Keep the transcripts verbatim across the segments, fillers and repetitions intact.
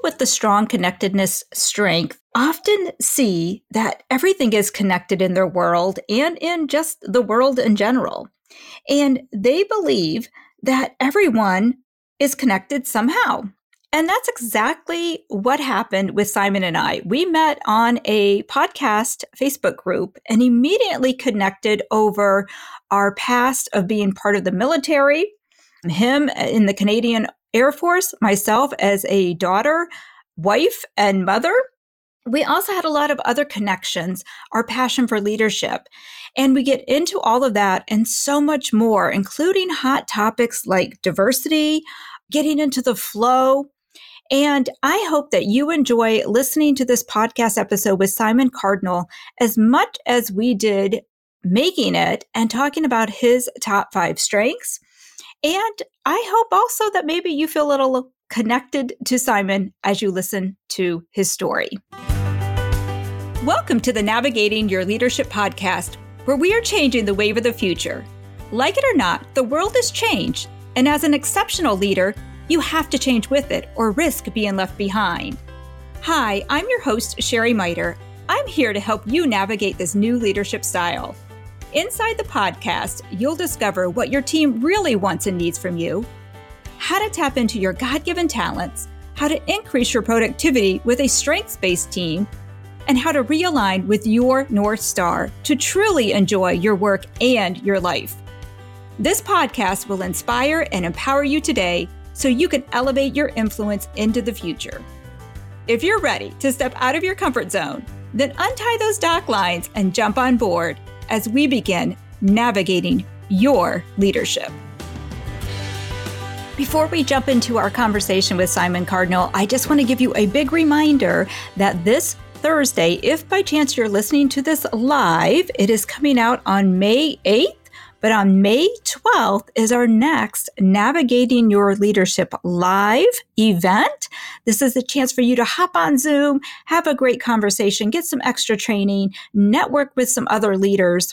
with the strong connectedness strength often see that everything is connected in their world and in just the world in general. And they believe that everyone is connected somehow. And that's exactly what happened with Simon and I. We met on a podcast Facebook group and immediately connected over our past of being part of the military, him in the Canadian Air Force, myself as a daughter, wife, and mother. We also had a lot of other connections, our passion for leadership. And we get into all of that and so much more, including hot topics like diversity, getting into the flow. And I hope that you enjoy listening to this podcast episode with Simon Cardinal as much as we did making it and talking about his top five strengths. And I hope also that maybe you feel a little connected to Simon as you listen to his story. Welcome to the Navigating Your Leadership podcast, where we are changing the wave of the future. Like it or not, the world has changed. And as an exceptional leader, you have to change with it or risk being left behind. Hi, I'm your host, Sherry Miter. I'm here to help you navigate this new leadership style. Inside the podcast, you'll discover what your team really wants and needs from you, how to tap into your God-given talents, how to increase your productivity with a strengths-based team, and how to realign with your North Star to truly enjoy your work and your life. This podcast will inspire and empower you today so you can elevate your influence into the future. If you're ready to step out of your comfort zone, then untie those dock lines and jump on board as we begin navigating your leadership. Before we jump into our conversation with Simon Cardinal, I just want to give you a big reminder that this Thursday, if by chance you're listening to this live, it is coming out on May eighth. But on May twelfth is our next Navigating Your Leadership live event. This is a chance for you to hop on Zoom, have a great conversation, get some extra training, network with some other leaders,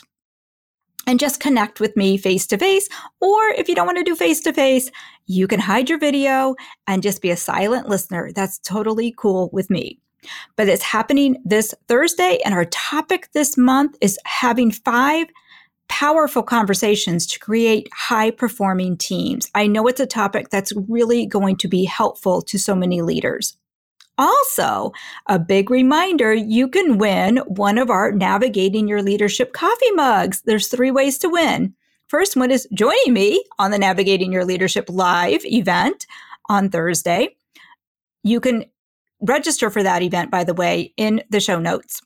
and just connect with me face-to-face. Or if you don't want to do face-to-face, you can hide your video and just be a silent listener. That's totally cool with me. But it's happening this Thursday, and our topic this month is having five powerful conversations to create high-performing teams. I know it's a topic that's really going to be helpful to so many leaders. Also, a big reminder, you can win one of our Navigating Your Leadership coffee mugs. There's three ways to win. First one is joining me on the Navigating Your Leadership live event on Thursday. You can register for that event, by the way, in the show notes.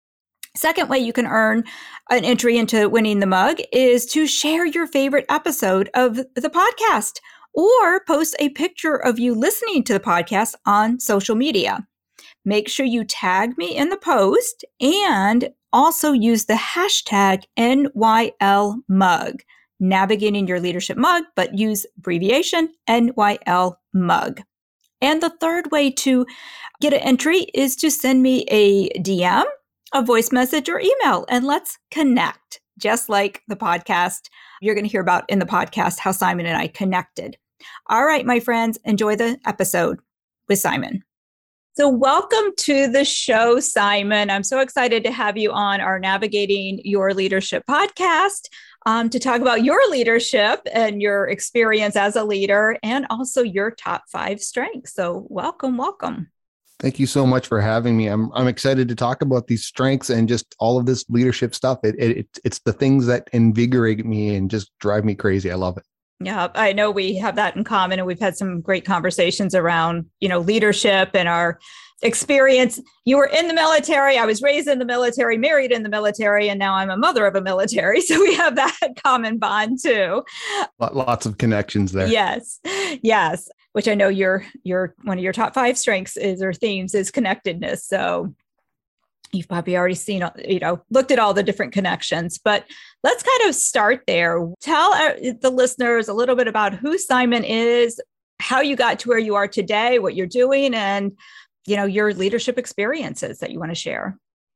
Second way you can earn an entry into winning the mug is to share your favorite episode of the podcast or post a picture of you listening to the podcast on social media. Make sure you tag me in the post and also use the hashtag N Y L mug, Navigating Your Leadership mug, but use abbreviation N Y L mug. And the third way to get an entry is to send me a D M, a voice message, or email, and let's connect. Just like the podcast, you're going to hear about in the podcast how Simon and I connected. All right, my friends, enjoy the episode with Simon. So welcome to the show, Simon. I'm so excited to have you on our Navigating Your Leadership podcast um, to talk about your leadership and your experience as a leader and also your top five strengths. So welcome, welcome. Thank you so much for having me. I'm I'm excited to talk about these strengths and just all of this leadership stuff. It, it it's the things that invigorate me and just drive me crazy. I love it. Yeah, I know we have that in common, and we've had some great conversations around, you know, leadership and our experience. You were in the military. I was raised in the military, married in the military, and now I'm a mother of a military. So we have that common bond too. Lots of connections there. Yes, yes. Which I know your your one of your top five strengths is or themes is connectedness. So you've probably already seen, you know, looked at all the different connections. But let's kind of start there. Tell the listeners a little bit about who Simon is, how you got to where you are today, what you're doing, and you know your leadership experiences that you want to share.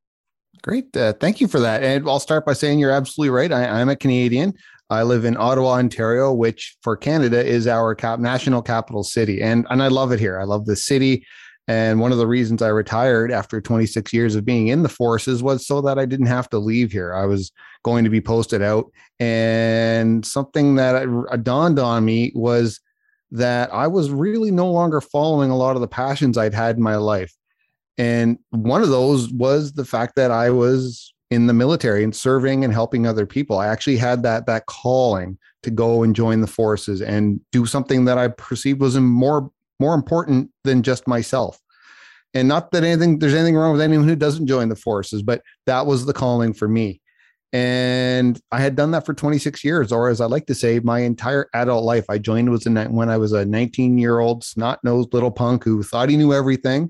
Great, uh, thank you for that. And I'll start by saying you're absolutely right. I, I'm a Canadian. I live in Ottawa, Ontario, which for Canada is our cap- national capital city. And, and I love it here. I love the city. And one of the reasons I retired after twenty-six years of being in the forces was so that I didn't have to leave here. I was going to be posted out. And something that dawned on me was that I was really no longer following a lot of the passions I'd had in my life. And one of those was the fact that I was in the military and serving and helping other people. I actually had that, that calling to go and join the forces and do something that I perceived was more more important than just myself. And not that anything, there's anything wrong with anyone who doesn't join the forces, but that was the calling for me. And I had done that for twenty-six years, or as I like to say, my entire adult life. I joined was in, when I was a nineteen year old snot-nosed little punk who thought he knew everything.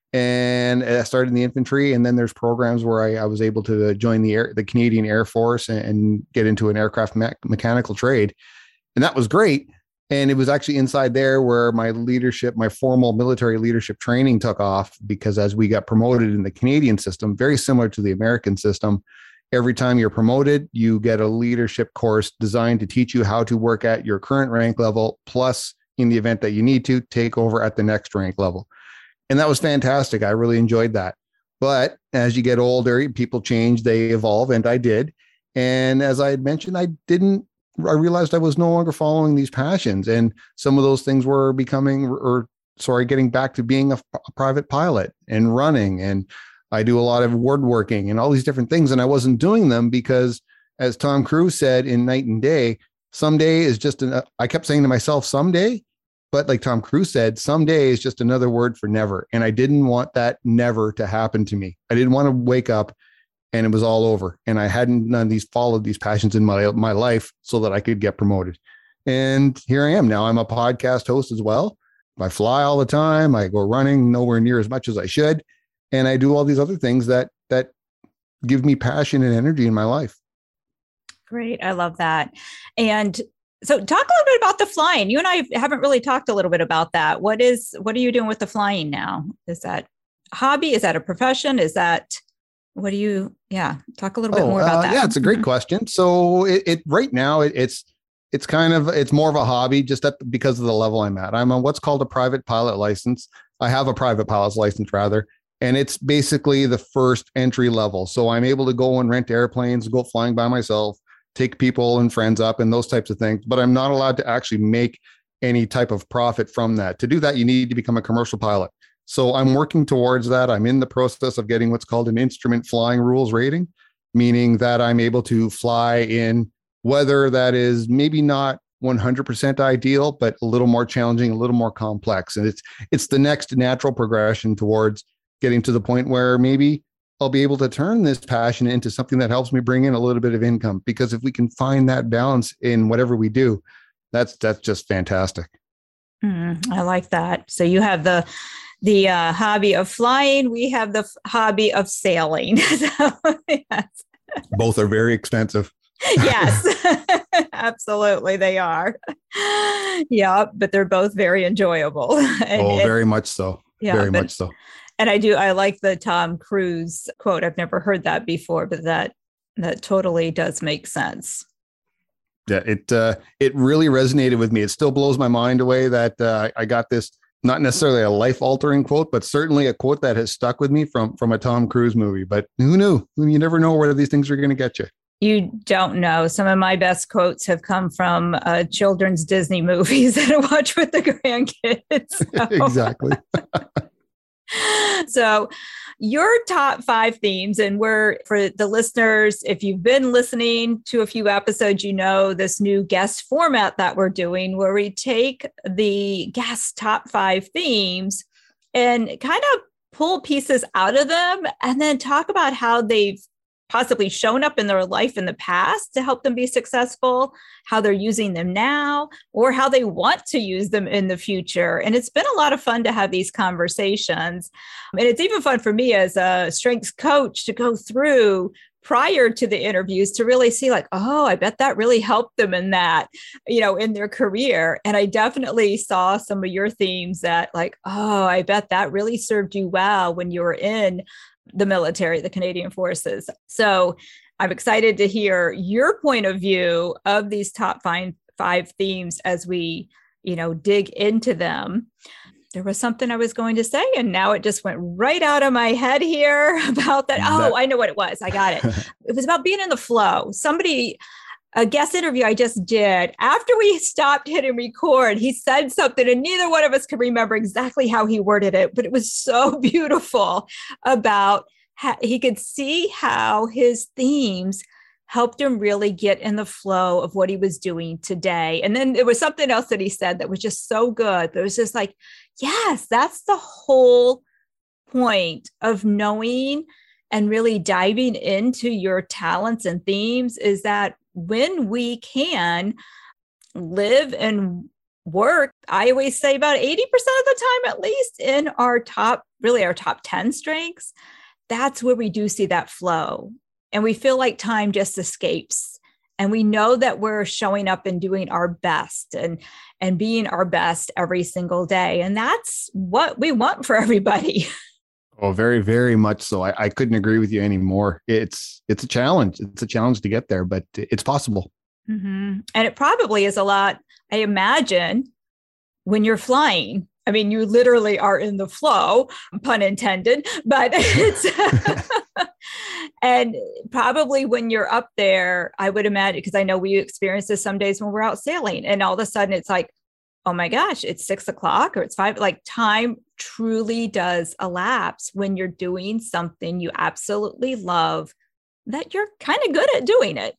And I started in the infantry. And then there's programs where I, I was able to join the air, the Canadian Air Force and, and get into an aircraft me- mechanical trade. And that was great. And it was actually inside there where my leadership, my formal military leadership training took off, because as we got promoted in the Canadian system, very similar to the American system, every time you're promoted, you get a leadership course designed to teach you how to work at your current rank level, plus in the event that you need to take over at the next rank level. And that was fantastic. I really enjoyed that. But as you get older, people change, they evolve, and I did. And as I had mentioned, I didn't I realized I was no longer following these passions. And some of those things were becoming, or sorry, getting back to being a, a private pilot and running. And I do a lot of woodworking and all these different things. And I wasn't doing them because, as Tom Cruise said in Night and Day, someday is just an, I kept saying to myself, someday, but like Tom Cruise said, someday is just another word for never. And I didn't want that never to happen to me. I didn't want to wake up and it was all over. And I hadn't done these, followed these passions in my, my life so that I could get promoted. And here I am now. I'm a podcast host as well. I fly all the time. I go running nowhere near as much as I should. And I do all these other things that, that give me passion and energy in my life. Great. I love that. And so talk a little bit about the flying. You and I haven't really talked a little bit about that. What is, what are you doing with the flying now? Is that a hobby? Is that a profession? Is that, what do you, yeah, talk a little bit oh, more about uh, that. Yeah, it's a great Mm-hmm. question. So it, it right now it, it's, it's kind of, it's more of a hobby just at, because of the level I'm at. I'm on what's called a private pilot license. I have a private pilot's license rather, and it's basically the first entry level. So I'm able to go and rent airplanes, go flying by myself, take people and friends up and those types of things, but I'm not allowed to actually make any type of profit from that. To do that, you need to become a commercial pilot. So I'm working towards that. I'm in the process of getting what's called an instrument flying rules rating, meaning that I'm able to fly in weather that is maybe not one hundred percent ideal, but a little more challenging, a little more complex. And it's, it's the next natural progression towards getting to the point where maybe I'll be able to turn this passion into something that helps me bring in a little bit of income. Because if we can find that balance in whatever we do, that's, that's just fantastic. Mm, I like that. So you have the, the uh, hobby of flying. We have the f- hobby of sailing. So, yes. Both are very expensive. Yes, absolutely. They are. Yeah, but they're both very enjoyable. And, oh, and, very much so. yeah, very but, much so. And I do, I like the Tom Cruise quote. I've never heard that before, but that, that totally does make sense. Yeah, it, uh, it really resonated with me. It still blows my mind away that uh, I got this, not necessarily a life altering quote, but certainly a quote that has stuck with me from, from a Tom Cruise movie. But who knew? You never know where these things are going to get you. You don't know. Some of my best quotes have come from uh, children's Disney movies that I watch with the grandkids. So. Exactly. So your top five themes, and we're, for the listeners, if you've been listening to a few episodes, you know this new guest format that we're doing where we take the guest top five themes and kind of pull pieces out of them and then talk about how they've possibly shown up in their life in the past to help them be successful, how they're using them now, or how they want to use them in the future. And it's been a lot of fun to have these conversations. And it's even fun for me as a strengths coach to go through prior to the interviews to really see like, oh, I bet that really helped them in that, you know, in their career. And I definitely saw some of your themes that like, oh, I bet that really served you well when you were in the military, the Canadian Forces. So I'm excited to hear your point of view of these top five, five themes as we, you know, dig into them. There was something I was going to say, and now it just went right out of my head here about that. Oh, that- I know what it was. I got it. It was about being in the flow. Somebody, a guest interview I just did, after we stopped hitting record, he said something and neither one of us could remember exactly how he worded it, but it was so beautiful about how he could see how his themes helped him really get in the flow of what he was doing today. And then there was something else that he said that was just so good. But it was just like, yes, that's the whole point of knowing and really diving into your talents and themes, is that when we can live and work, I always say about eighty percent of the time, at least, in our top, really our top ten strengths, that's where we do see that flow. And we feel like time just escapes. And we know that we're showing up and doing our best and, and being our best every single day. And that's what we want for everybody. Oh, very, very much so. I, I couldn't agree with you anymore. It's it's a challenge. It's a challenge to get there, but it's possible. Mm-hmm. And it probably is a lot, I imagine, when you're flying. I mean, you literally are in the flow, pun intended, but it's, and probably when you're up there, I would imagine, because I know we experience this some days when we're out sailing and all of a sudden it's like, oh my gosh, it's six o'clock or it's five, like time truly does elapse when you're doing something you absolutely love, that you're kind of good at doing it.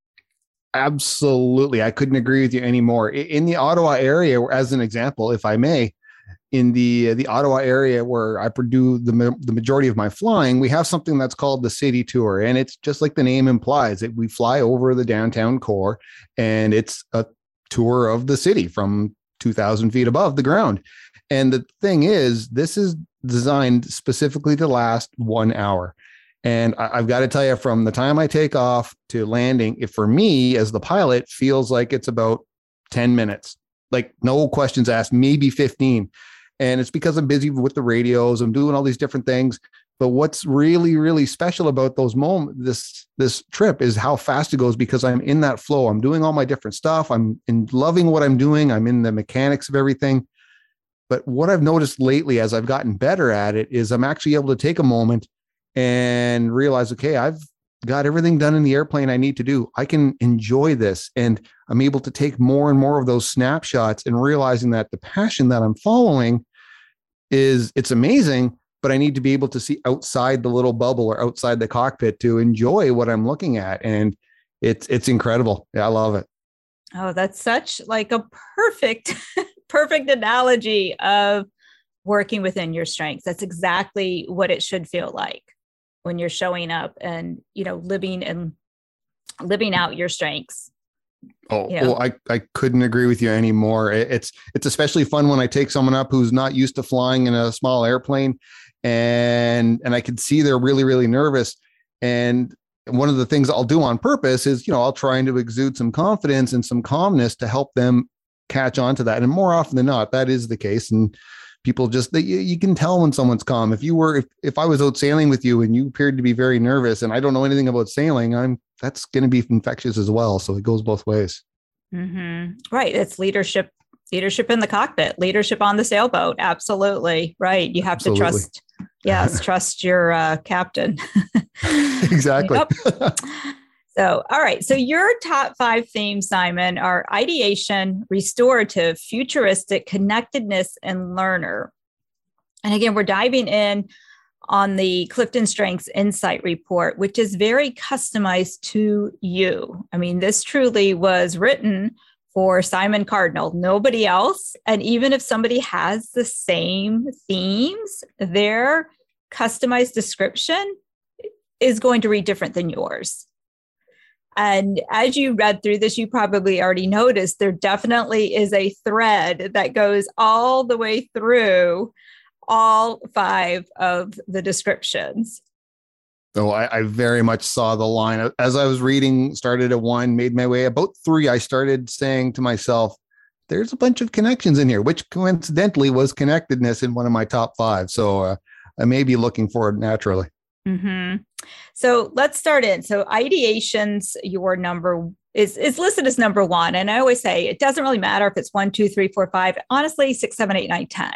Absolutely. I couldn't agree with you anymore. In the Ottawa area, as an example, if I may, in the the Ottawa area where I do the, the majority of my flying, we have something that's called the City Tour. And it's just like the name implies, that we fly over the downtown core and it's a tour of the city from two thousand feet above the ground. And the thing is, this is designed specifically to last one hour. And I, I've got to tell you, from the time I take off to landing, if for me as the pilot feels like it's about ten minutes, like no questions asked, maybe fifteen. And it's because I'm busy with the radios. I'm doing all these different things. But what's really, really special about those moments, this, this trip, is how fast it goes, because I'm in that flow. I'm doing all my different stuff. I'm in loving what I'm doing. I'm in the mechanics of everything. But what I've noticed lately, as I've gotten better at it, is I'm actually able to take a moment and realize, okay, I've got everything done in the airplane I need to do. I can enjoy this. And I'm able to take more and more of those snapshots and realizing that the passion that I'm following is, it's amazing, but I need to be able to see outside the little bubble or outside the cockpit to enjoy what I'm looking at. And it's, it's incredible. Yeah, I love it. Oh, that's such like a perfect, perfect analogy of working within your strengths. That's exactly what it should feel like when you're showing up and, you know, living and living out your strengths. Oh, you know? well, I, I couldn't agree with you anymore. It's, it's especially fun when I take someone up who's not used to flying in a small airplane, and, and I can see they're really, really nervous. And one of the things I'll do on purpose is, you know, I'll try to exude some confidence and some calmness to help them catch on to that. And more often than not, that is the case. And people just, they, you can tell when someone's calm. If you were, if, if I was out sailing with you and you appeared to be very nervous and I don't know anything about sailing, I'm, that's going to be infectious as well. So it goes both ways. Mm-hmm. Right. It's leadership, leadership in the cockpit, leadership on the sailboat. Absolutely. Right. You have Absolutely. to trust, yes, trust your uh, captain. Exactly. So, all right. So your top five themes, Simon, are ideation, restorative, futuristic, connectedness, and learner. And again, we're diving in on the Clifton Strengths Insight Report, which is very customized to you. I mean, this truly was written for Simon Cardinal, nobody else. And even if somebody has the same themes, their customized description is going to read different than yours. And as you read through this, you probably already noticed there definitely is a thread that goes all the way through all five of the descriptions. So I, I very much saw the line. As I was reading, started at one, made my way about three, I started saying to myself, there's a bunch of connections in here, which coincidentally was connectedness in one of my top five. So uh, I may be looking for it naturally. Mm-hmm. So let's start in. So ideation's your number is, is listed as number one. And I always say it doesn't really matter if it's one, two, three, four, five, honestly, six, seven, eight, nine, ten.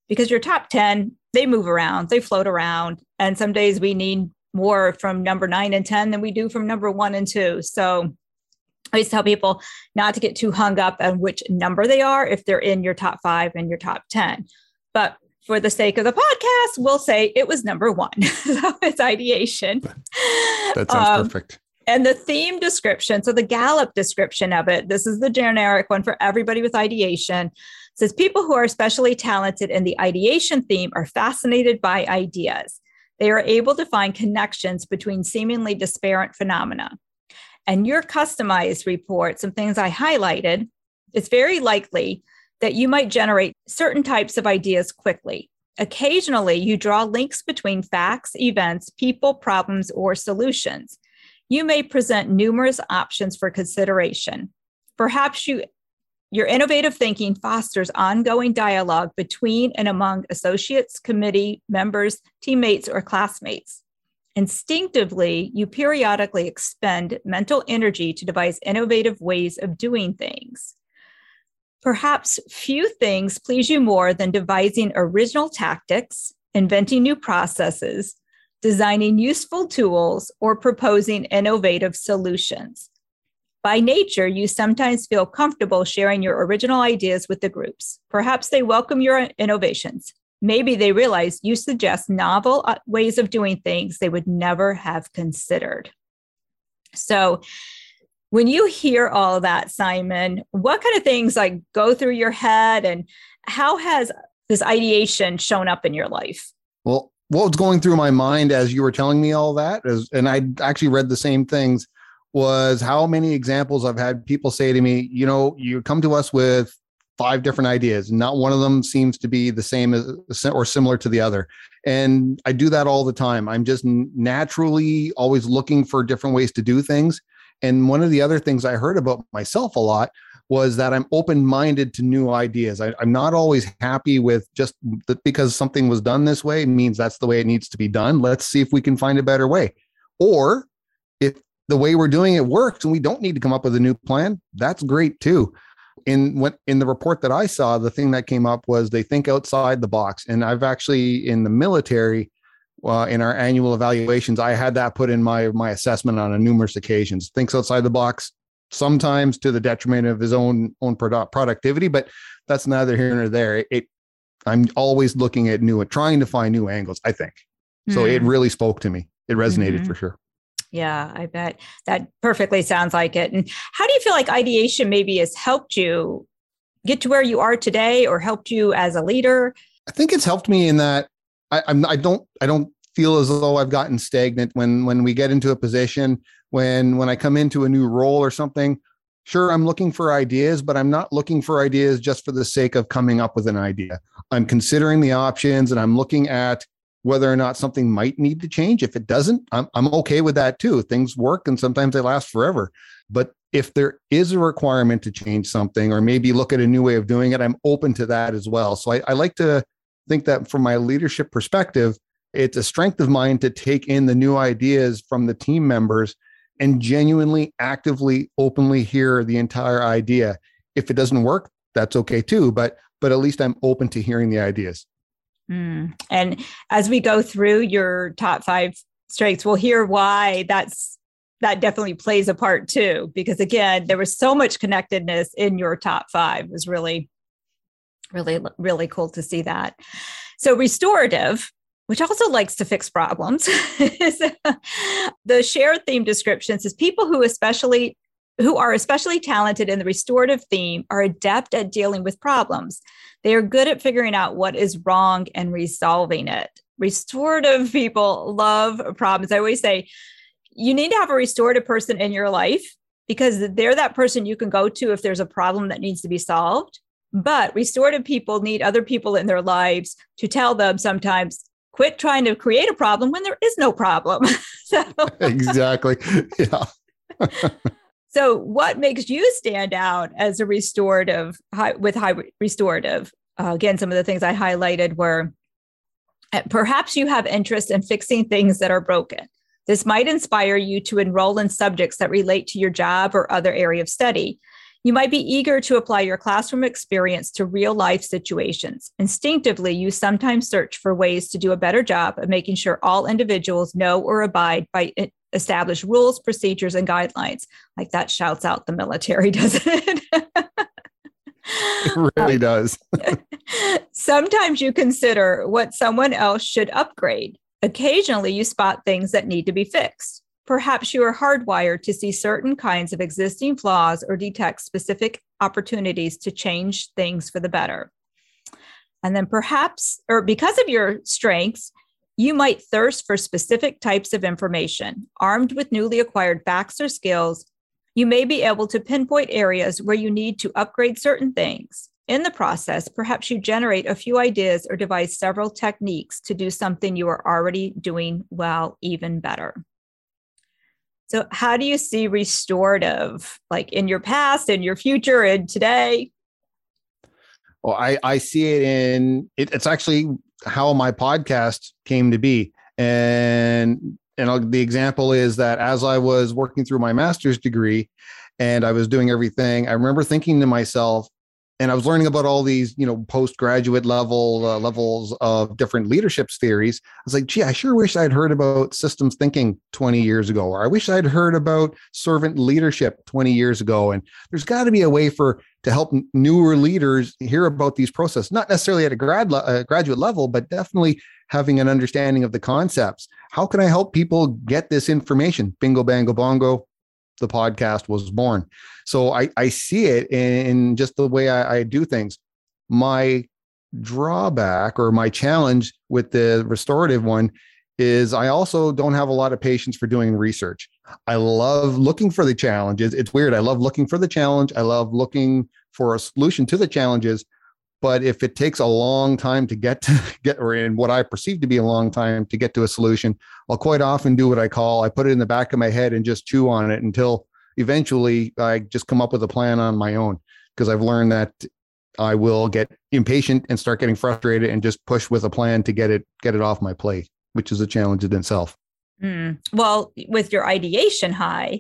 because your top ten, they move around, they float around. And some days we need more from number nine and ten than we do from number one and two. So I always tell people not to get too hung up on which number they are if they're in your top five and your top ten. But for the sake of the podcast, we'll say it was number one. So it's ideation. That sounds um, perfect. And the theme description, so the Gallup description of it, this is the generic one for everybody with ideation, says people who are especially talented in the ideation theme are fascinated by ideas. They are able to find connections between seemingly disparate phenomena. And your customized report, some things I highlighted, it's very likely that you might generate certain types of ideas quickly. Occasionally, you draw links between facts, events, people, problems, or solutions. You may present numerous options for consideration. Perhaps you, your innovative thinking fosters ongoing dialogue between and among associates, committee members, teammates, or classmates. Instinctively, you periodically expend mental energy to devise innovative ways of doing things. Perhaps few things please you more than devising original tactics, inventing new processes, designing useful tools, or proposing innovative solutions. By nature, you sometimes feel comfortable sharing your original ideas with the groups. Perhaps they welcome your innovations. Maybe they realize you suggest novel ways of doing things they would never have considered. So when you hear all of that, Simon, what kind of things like go through your head, and how has this ideation shown up in your life? Well, what was going through my mind as you were telling me all that is, and I actually read the same things, was how many examples I've had people say to me, you know, you come to us with five different ideas. Not one of them seems to be the same as or similar to the other. And I do that all the time. I'm just naturally always looking for different ways to do things. And one of the other things I heard about myself a lot was that I'm open-minded to new ideas. I, I'm not always happy with just the, because something was done this way means that's the way it needs to be done. Let's see if we can find a better way. Or if the way we're doing it works and we don't need to come up with a new plan, that's great too. In what in the report that I saw, the thing that came up was they think outside the box. And I've actually in the military, uh, in our annual evaluations, I had that put in my my assessment on a numerous occasions. Thinks outside the box, sometimes to the detriment of his own own product productivity, but that's neither here nor there. It, it I'm always looking at new and trying to find new angles, I think. So mm. it really spoke to me. It resonated mm-hmm. for sure. Yeah, I bet that perfectly sounds like it. And how do you feel like ideation maybe has helped you get to where you are today, or helped you as a leader? I think it's helped me in that I, I'm I don't I don't feel as though I've gotten stagnant when when we get into a position, when when I come into a new role or something. Sure, I'm looking for ideas, but I'm not looking for ideas just for the sake of coming up with an idea. I'm considering the options and I'm looking at whether or not something might need to change. If it doesn't, I'm, I'm okay with that too. Things work and sometimes they last forever. But if there is a requirement to change something or maybe look at a new way of doing it, I'm open to that as well. So I, I like to think that from my leadership perspective, it's a strength of mine to take in the new ideas from the team members and genuinely, actively, openly hear the entire idea. If it doesn't work, that's okay too. But but at least I'm open to hearing the ideas. Mm. And as we go through your top five strengths, we'll hear why that's that definitely plays a part too. Because again, there was so much connectedness in your top five. It was really, really, really cool to see that. So restorative, which also likes to fix problems, the shared theme description says people who especially who are especially talented in the restorative theme are adept at dealing with problems. They are good at figuring out what is wrong and resolving it. Restorative people love problems. I always say, you need to have a restorative person in your life because they're that person you can go to if there's a problem that needs to be solved. But restorative people need other people in their lives to tell them sometimes, quit trying to create a problem when there is no problem. So, exactly. Yeah. So what makes you stand out as a restorative high, with high restorative? Uh, again, some of the things I highlighted were uh, perhaps you have interest in fixing things that are broken. This might inspire you to enroll in subjects that relate to your job or other area of study. You might be eager to apply your classroom experience to real life situations. Instinctively, you sometimes search for ways to do a better job of making sure all individuals know or abide by established rules, procedures, and guidelines. Like that shouts out the military, doesn't it? It really does. Sometimes you consider what someone else should upgrade. Occasionally, you spot things that need to be fixed. Perhaps you are hardwired to see certain kinds of existing flaws or detect specific opportunities to change things for the better. And then perhaps, or because of your strengths, you might thirst for specific types of information. Armed with newly acquired facts or skills, you may be able to pinpoint areas where you need to upgrade certain things. In the process, perhaps you generate a few ideas or devise several techniques to do something you are already doing well, even better. So how do you see restorative, like in your past, in your future, and today? Well, I, I see it in, it, it's actually how my podcast came to be. And, and I'll, the example is that as I was working through my master's degree and I was doing everything, I remember thinking to myself, and I was learning about all these, you know, postgraduate level uh, levels of different leadership theories. I was like, gee, I sure wish I'd heard about systems thinking twenty years ago, or I wish I'd heard about servant leadership twenty years ago. And there's got to be a way for to help newer leaders hear about these processes, not necessarily at a grad le- uh, graduate level, but definitely having an understanding of the concepts. How can I help people get this information? Bingo, bango, bongo. The podcast was born. So I, I see it in just the way I, I do things. My drawback or my challenge with the restorative one is I also don't have a lot of patience for doing research. I love looking for the challenges. It's weird. I love looking for the challenge. I love looking for a solution to the challenges. But if it takes a long time to get to get, or in what I perceive to be a long time to get to a solution, I'll quite often do what I call, I put it in the back of my head and just chew on it until eventually I just come up with a plan on my own, because I've learned that I will get impatient and start getting frustrated and just push with a plan to get it, get it off my plate, which is a challenge in itself. Mm. Well, with your ideation high,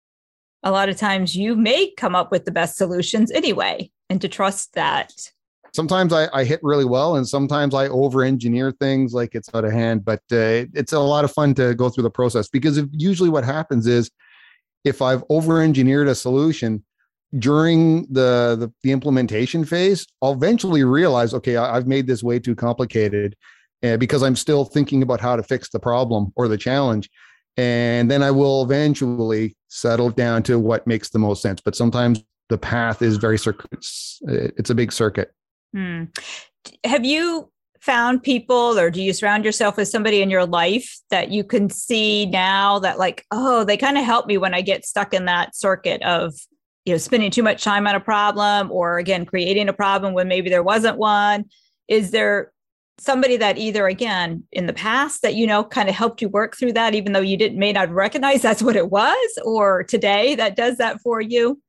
a lot of times you may come up with the best solutions anyway, and to trust that. Sometimes I, I hit really well, and sometimes I over-engineer things like it's out of hand, but uh, it's a lot of fun to go through the process, because if, usually what happens is if I've over-engineered a solution during the, the, the implementation phase, I'll eventually realize, okay, I, I've made this way too complicated uh, because I'm still thinking about how to fix the problem or the challenge. And then I will eventually settle down to what makes the most sense. But sometimes the path is very circuit. It's a big circuit. Hmm. Have you found people, or do you surround yourself with somebody in your life that you can see now that like, oh, they kind of help me when I get stuck in that circuit of, you know, spending too much time on a problem, or again, creating a problem when maybe there wasn't one? Is there somebody that either, again, in the past that, you know, kind of helped you work through that, even though you didn't may not recognize that's what it was, or today that does that for you?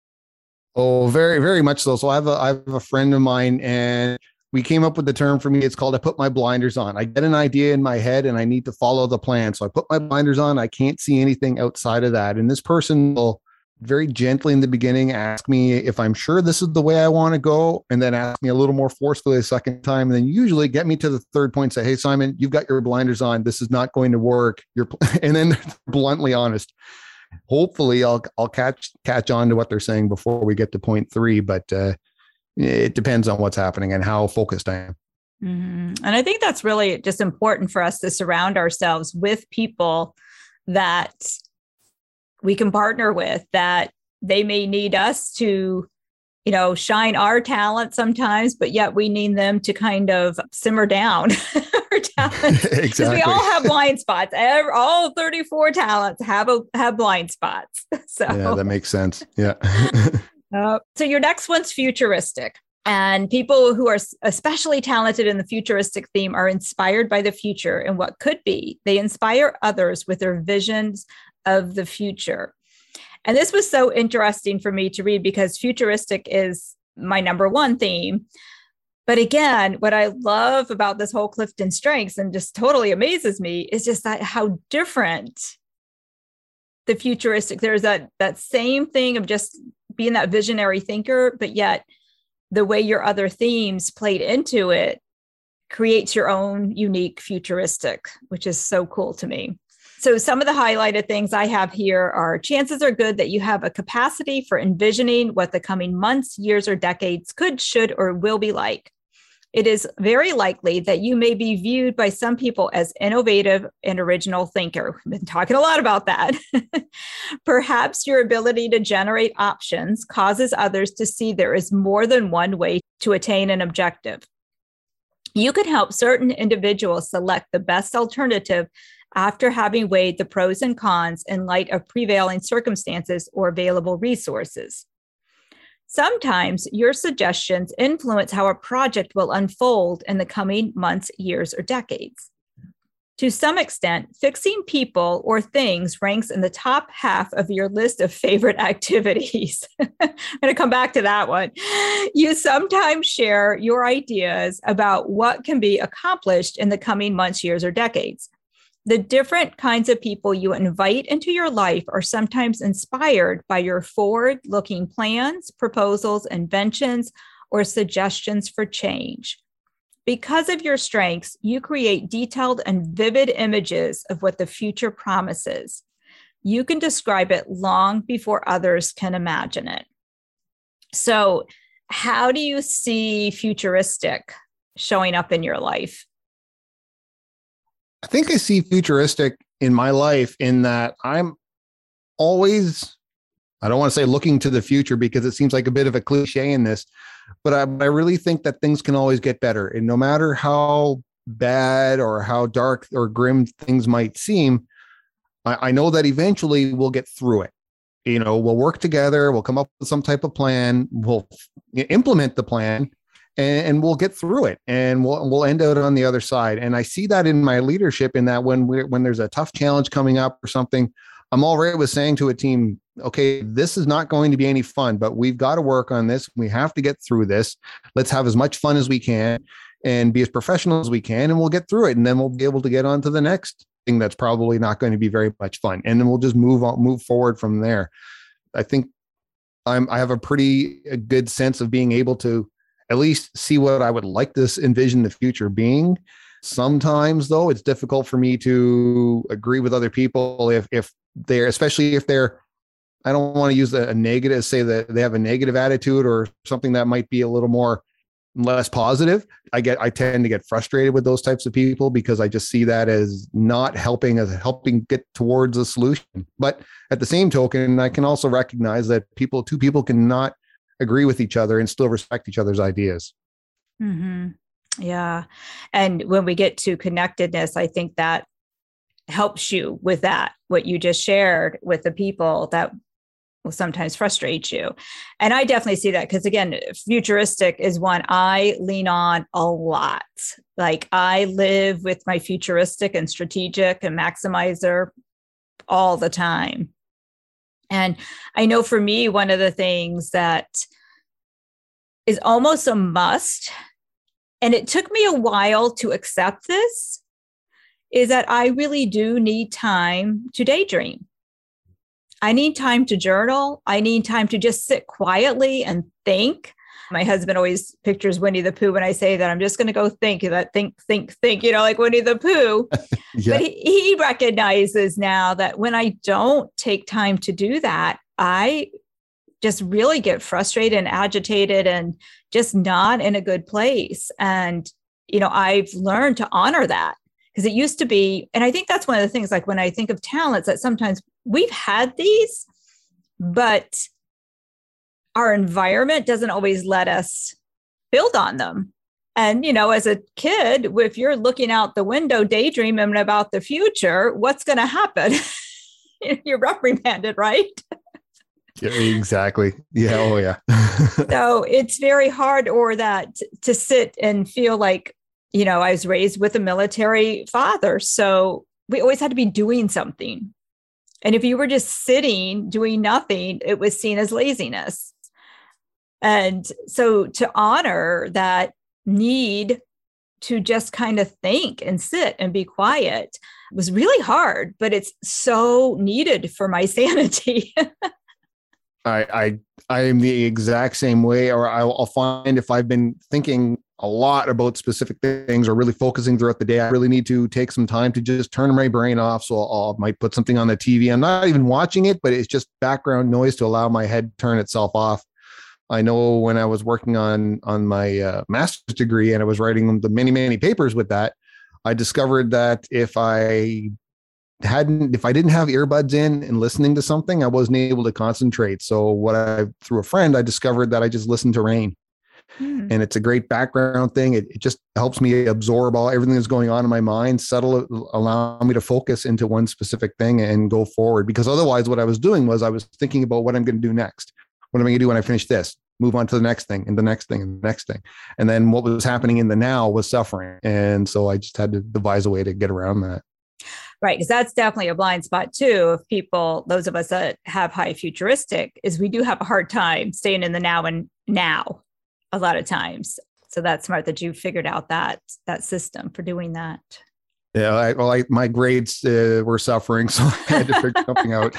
Oh, very, very much so. So I have a, I have a friend of mine, and we came up with the term for me. It's called, I put my blinders on. I get an idea in my head and I need to follow the plan. So I put my blinders on. I can't see anything outside of that. And this person will very gently in the beginning ask me if I'm sure this is the way I want to go, and then ask me a little more forcefully a second time. And then usually get me to the third point, say, hey, Simon, you've got your blinders on. This is not going to work. You're, and then bluntly honest. Hopefully I'll, I'll catch, catch on to what they're saying before we get to point three, but uh, it depends on what's happening and how focused I am. Mm-hmm. And I think that's really just important for us to surround ourselves with people that we can partner with, that they may need us to, you know, shine our talent sometimes, but yet we need them to kind of simmer down our talents. Exactly. Because we all have blind spots. Every, all thirty-four talents have a, have blind spots. So yeah, that makes sense. Yeah. uh, so your next one's futuristic. And people who are especially talented in the futuristic theme are inspired by the future and what could be. They inspire others with their visions of the future. And this was so interesting for me to read because futuristic is my number one theme. But again, what I love about this whole Clifton Strengths and just totally amazes me is just that how different the futuristic, there's that, that same thing of just being that visionary thinker, but yet the way your other themes played into it creates your own unique futuristic, which is so cool to me. So some of the highlighted things I have here are chances are good that you have a capacity for envisioning what the coming months, years, or decades could, should, or will be like. It is very likely that you may be viewed by some people as innovative and original thinker. We've been talking a lot about that. Perhaps your ability to generate options causes others to see there is more than one way to attain an objective. You could help certain individuals select the best alternative after having weighed the pros and cons in light of prevailing circumstances or available resources. Sometimes your suggestions influence how a project will unfold in the coming months, years, or decades. To some extent, fixing people or things ranks in the top half of your list of favorite activities. I'm going to come back to that one. You sometimes share your ideas about what can be accomplished in the coming months, years, or decades. The different kinds of people you invite into your life are sometimes inspired by your forward-looking plans, proposals, inventions, or suggestions for change. Because of your strengths, you create detailed and vivid images of what the future promises. You can describe it long before others can imagine it. So, how do you see futuristic showing up in your life? I think I see futuristic in my life in that I'm always, I don't want to say looking to the future because it seems like a bit of a cliche in this, but I, I really think that things can always get better. And no matter how bad or how dark or grim things might seem, I, I know that eventually we'll get through it. You know, we'll work together, we'll come up with some type of plan, we'll implement the plan, and, and we'll get through it, and we'll we'll end out on the other side. And I see that in my leadership, in that when we when there's a tough challenge coming up or something, I'm already with saying to a team, okay, this is not going to be any fun, but we've got to work on this. We have to get through this. Let's have as much fun as we can and be as professional as we can, and we'll get through it. And then we'll be able to get on to the next thing that's probably not going to be very much fun. And then we'll just move on, move forward from there. I think I'm, I have a pretty a good sense of being able to at least see what I would like to envision the future being. Sometimes, though, it's difficult for me to agree with other people if, if they're, especially if they're, I don't want to use a, a negative, say that they have a negative attitude or something that might be a little more less positive. I get, I tend to get frustrated with those types of people because I just see that as not helping, as helping get towards a solution. But at the same token, I can also recognize that people, two people cannot agree with each other and still respect each other's ideas. Mm-hmm. Yeah. And when we get to connectedness, I think that helps you with that, what you just shared with the people that will sometimes frustrate you. And I definitely see that because, again, futuristic is one I lean on a lot. Like I live with my futuristic and strategic and maximizer all the time. And I know for me, one of the things that is almost a must, and it took me a while to accept this, is that I really do need time to daydream. I need time to journal. I need time to just sit quietly and think. My husband always pictures Winnie the Pooh when I say that I'm just going to go think, that think, think, think, you know, like Winnie the Pooh. Yeah. But he, he recognizes now that when I don't take time to do that, I just really get frustrated and agitated and just not in a good place. And, you know, I've learned to honor that. Because it used to be, and I think that's one of the things, like when I think of talents, that sometimes we've had these, but our environment doesn't always let us build on them. And, you know, as a kid, if you're looking out the window, daydreaming about the future, what's going to happen? You're reprimanded, right? Yeah, exactly. Yeah. Oh, yeah. So it's very hard, or that to sit and feel like, you know, I was raised with a military father, so we always had to be doing something. And if you were just sitting, doing nothing, it was seen as laziness. And so to honor that need to just kind of think and sit and be quiet was really hard, but it's so needed for my sanity. I, I, I am the exact same way, or I'll, I'll find if I've been thinking a lot about specific things or really focusing throughout the day, I really need to take some time to just turn my brain off. So I'll, I might put something on the T V. I'm not even watching it, but it's just background noise to allow my head to turn itself off. I know when I was working on, on my uh, master's degree and I was writing the many, many papers with that, I discovered that if I hadn't, if I didn't have earbuds in and listening to something, I wasn't able to concentrate. So what I, through a friend, I discovered that I just listened to rain. Hmm. And it's a great background thing. It, it just helps me absorb all everything that's going on in my mind, settle, allow me to focus into one specific thing and go forward. Because otherwise what I was doing was I was thinking about what I'm going to do next. What am I going to do when I finish this? Move on to the next thing and the next thing and the next thing. And then what was happening in the now was suffering. And so I just had to devise a way to get around that. Right. Because that's definitely a blind spot too. Of people, those of us that have high futuristic, is we do have a hard time staying in the now and now a lot of times. So that's smart that you figured out that, that system for doing that. Yeah. I, well, I, my grades uh, were suffering, so I had to figure something out.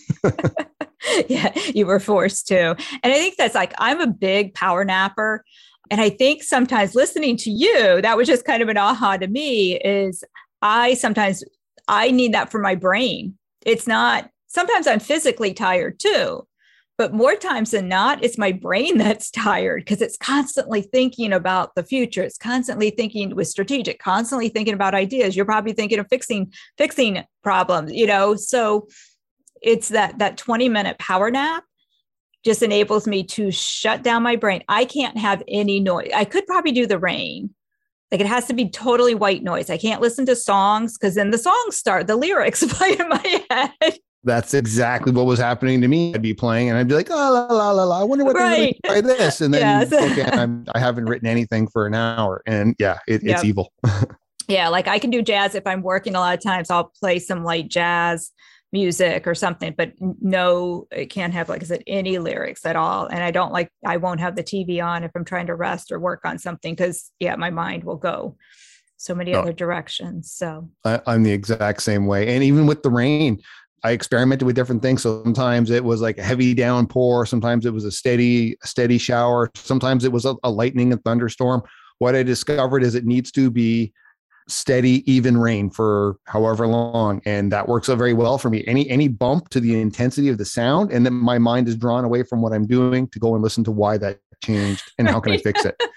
Yeah, you were forced to. And I think that's like, I'm a big power napper. And I think sometimes listening to you, that was just kind of an aha to me, is I sometimes, I need that for my brain. It's not, sometimes I'm physically tired too, but more times than not, it's my brain that's tired because it's constantly thinking about the future. It's constantly thinking with strategic, constantly thinking about ideas. You're probably thinking of fixing, fixing problems, you know? So it's that, that twenty minute power nap just enables me to shut down my brain. I can't have any noise. I could probably do the rain. Like it has to be totally white noise. I can't listen to songs because then the songs start, the lyrics play in my head. That's exactly what was happening to me. I'd be playing and I'd be like, oh, la, la, la, la. I wonder what right. they're going to try this. And then yes. okay, I'm, I haven't written anything for an hour. And yeah, it, yep. it's evil. Yeah. Like I can do jazz if I'm working a lot of times. I'll play some light jazz music or something, but no, it can't have, like I said, any lyrics at all. And I don't like, I won't have the T V on if I'm trying to rest or work on something because yeah, my mind will go so many no. other directions. So I, I'm the exact same way. And even with the rain, I experimented with different things. So sometimes it was like a heavy downpour. Sometimes it was a steady, a steady shower. Sometimes it was a, a lightning and thunderstorm. What I discovered is it needs to be steady, even rain for however long. And that works out very well for me. Any, any bump to the intensity of the sound. And then my mind is drawn away from what I'm doing to go and listen to why that changed and how can I fix it?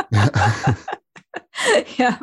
Yeah.